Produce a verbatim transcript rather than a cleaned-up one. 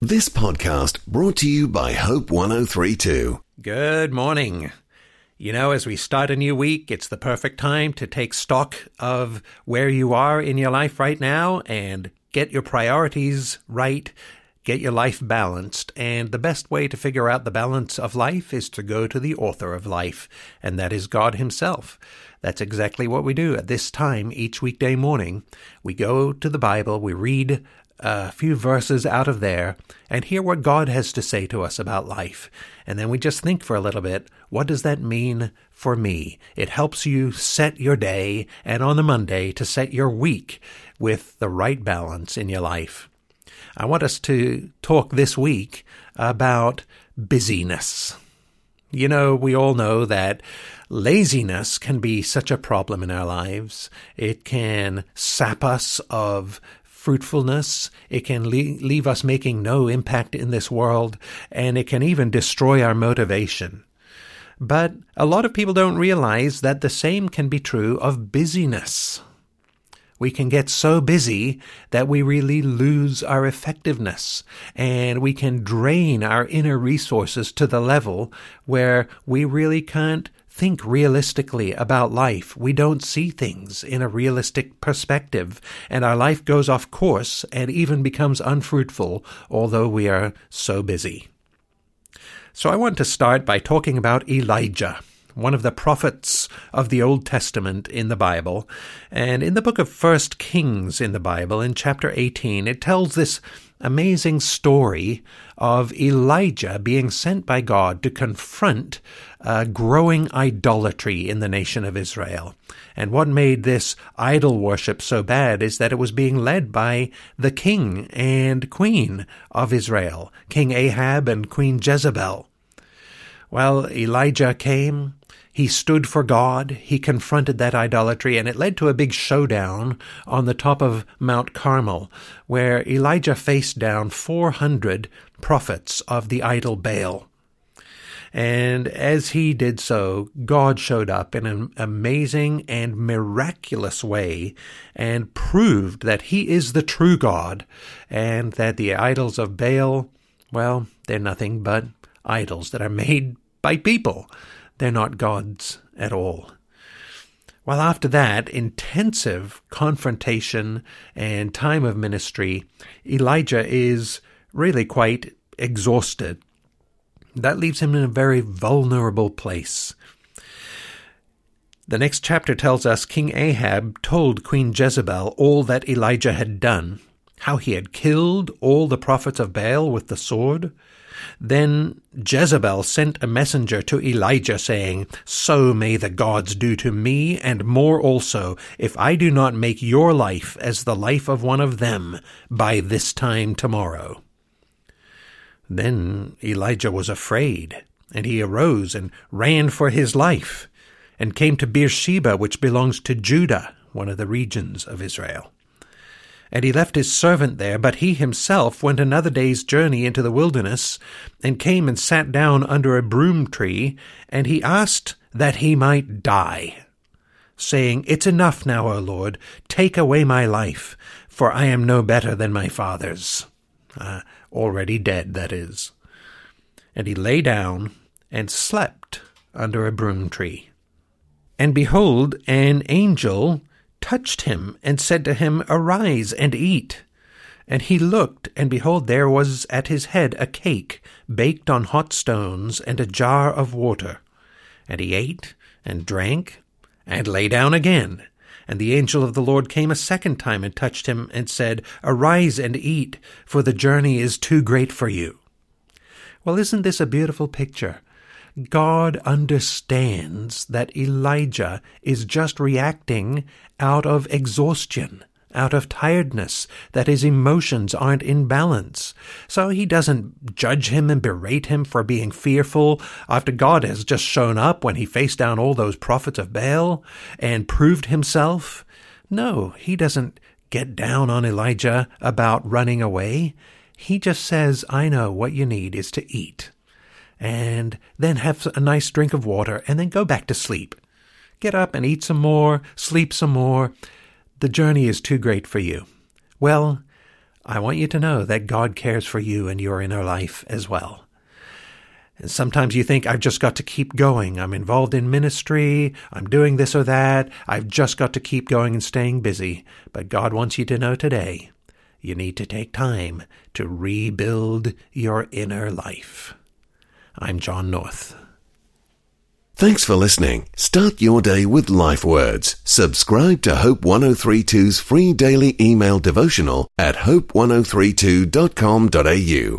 This podcast brought to you by Hope one oh three point two. Good morning. You know, as we start a new week, it's the perfect time to take stock of where you are in your life right now and get your priorities right, get your life balanced. And the best way to figure out the balance of life is to go to the author of life, and that is God himself. That's exactly what we do at this time each weekday morning. We go to the Bible, we read a few verses out of there and hear what God has to say to us about life. And then we just think for a little bit, what does that mean for me? It helps you set your day and on the Monday to set your week with the right balance in your life. I want us to talk this week about busyness. You know, we all know that laziness can be such a problem in our lives. It can sap us of fruitfulness. It can le- leave us making no impact in this world, and it can even destroy our motivation. But a lot of people don't realize that the same can be true of busyness. We can get so busy that we really lose our effectiveness, and we can drain our inner resources to the level where we really can't think realistically about life. We don't see things in a realistic perspective, and our life goes off course and even becomes unfruitful, although we are so busy. So I want to start by talking about Elijah, one of the prophets of the Old Testament in the Bible. And in the book of First Kings in the Bible, in chapter eighteen, it tells this amazing story of Elijah being sent by God to confront uh, growing idolatry in the nation of Israel. And what made this idol worship so bad is that it was being led by the king and queen of Israel, King Ahab and Queen Jezebel. Well, Elijah came. He stood for God, he confronted that idolatry, and it led to a big showdown on the top of Mount Carmel, where Elijah faced down four hundred prophets of the idol Baal. And as he did so, God showed up in an amazing and miraculous way and proved that he is the true God, and that the idols of Baal, well, they're nothing but idols that are made by people. They're not gods at all. Well, after that intensive confrontation and time of ministry, Elijah is really quite exhausted. That leaves him in a very vulnerable place. The next chapter tells us King Ahab told Queen Jezebel all that Elijah had done, how he had killed all the prophets of Baal with the sword. Then Jezebel sent a messenger to Elijah, saying, "So may the gods do to me, and more also, if I do not make your life as the life of one of them by this time tomorrow." Then Elijah was afraid, and he arose and ran for his life, and came to Beersheba, which belongs to Judah, one of the regions of Israel. And he left his servant there, but he himself went another day's journey into the wilderness, and came and sat down under a broom tree, and he asked that he might die, saying, "It's enough now, O Lord, take away my life, for I am no better than my fathers." Uh, already dead, that is. And he lay down and slept under a broom tree. And behold, an angel touched him, and said to him, "Arise and eat." And he looked, and behold, there was at his head a cake baked on hot stones, and a jar of water. And he ate, and drank, and lay down again. And the angel of the Lord came a second time, and touched him, and said, "Arise and eat, for the journey is too great for you." Well, isn't this a beautiful picture? God understands that Elijah is just reacting out of exhaustion, out of tiredness, that his emotions aren't in balance. So he doesn't judge him and berate him for being fearful after God has just shown up when he faced down all those prophets of Baal and proved himself. No, he doesn't get down on Elijah about running away. He just says, "I know what you need is to eat, and then have a nice drink of water, and then go back to sleep. Get up and eat some more, sleep some more. The journey is too great for you." Well, I want you to know that God cares for you and your inner life as well. And sometimes you think, I've just got to keep going. I'm involved in ministry. I'm doing this or that. I've just got to keep going and staying busy. But God wants you to know today, you need to take time to rebuild your inner life. I'm John North. Thanks for listening. Start your day with Life Words. Subscribe to Hope ten thirty-two's free daily email devotional at hope ten thirty-two dot com dot a u.